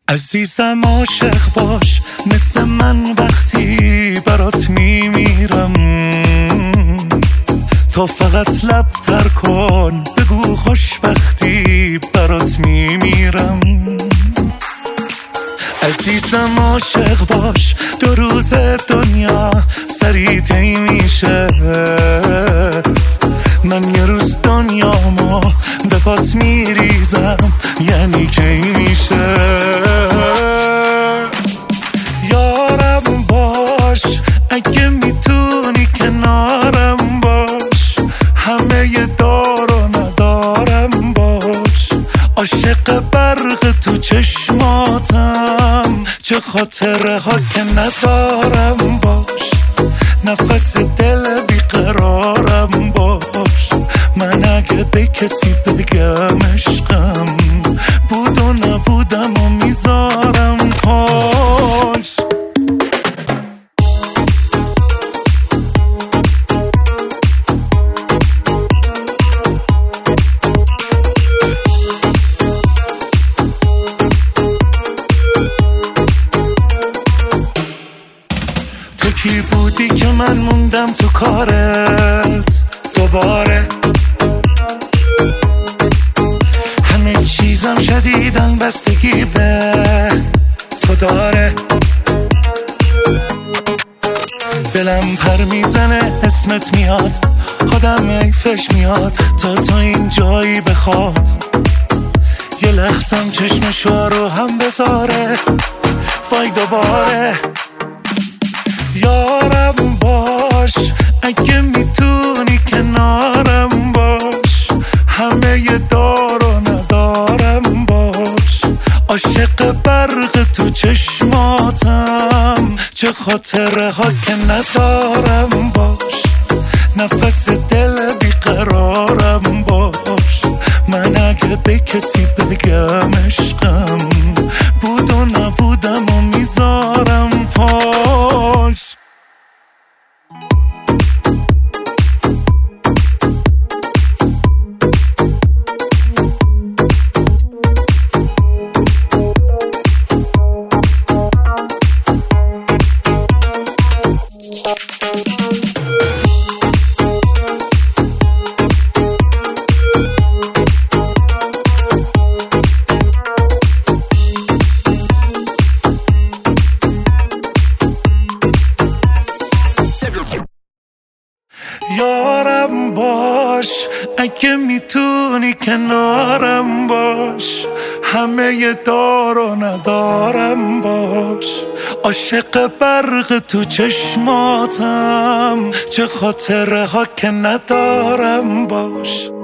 عزیزم عاشق باش مثل من وقتی برات میمیرم، تا فقط لب تر کن بگو خوشبختی برات میمیرم. عزیزم عاشق باش 2 روز دنیا سریع طی میشه، من یه روز دنیامو به پات میریزم یعنی کی میشه. یارم باش اگه میتونی کنارم باش، همه ی دار و ندارم باش، عاشق برق تو چشماتم چه خاطره ها که ندارم باش، نفس دل بیقرارم باش، من اگه به کسی بگم عشقم بود و نبودم و میذارم پاش. تو کی بودی که من موندم تو کارت دوباره، همه چیزم شدیدن بستگی به تو داره، دلم پر میزنه اسمت میاد آدم حیفش میاد تا تو این جایی بخواد، یه لحظم چشمشو رو هم بذاره وای دوباره. یارم باش اگه میتونی کنارم باش، همه ی دار و ندارم باش، عاشق برق تو چشماتم چه خاطره ها که ندارم باش، نفس دل بیقرارم باش، من اگه به کسی بگم عشقم بود و نبودم و میذارم پاش. یارم باش اگه میتونی کنارم باش، همه ی دار و ندارم باش، عاشق برق تو چشماتم چه خاطره ها که ندارم باش.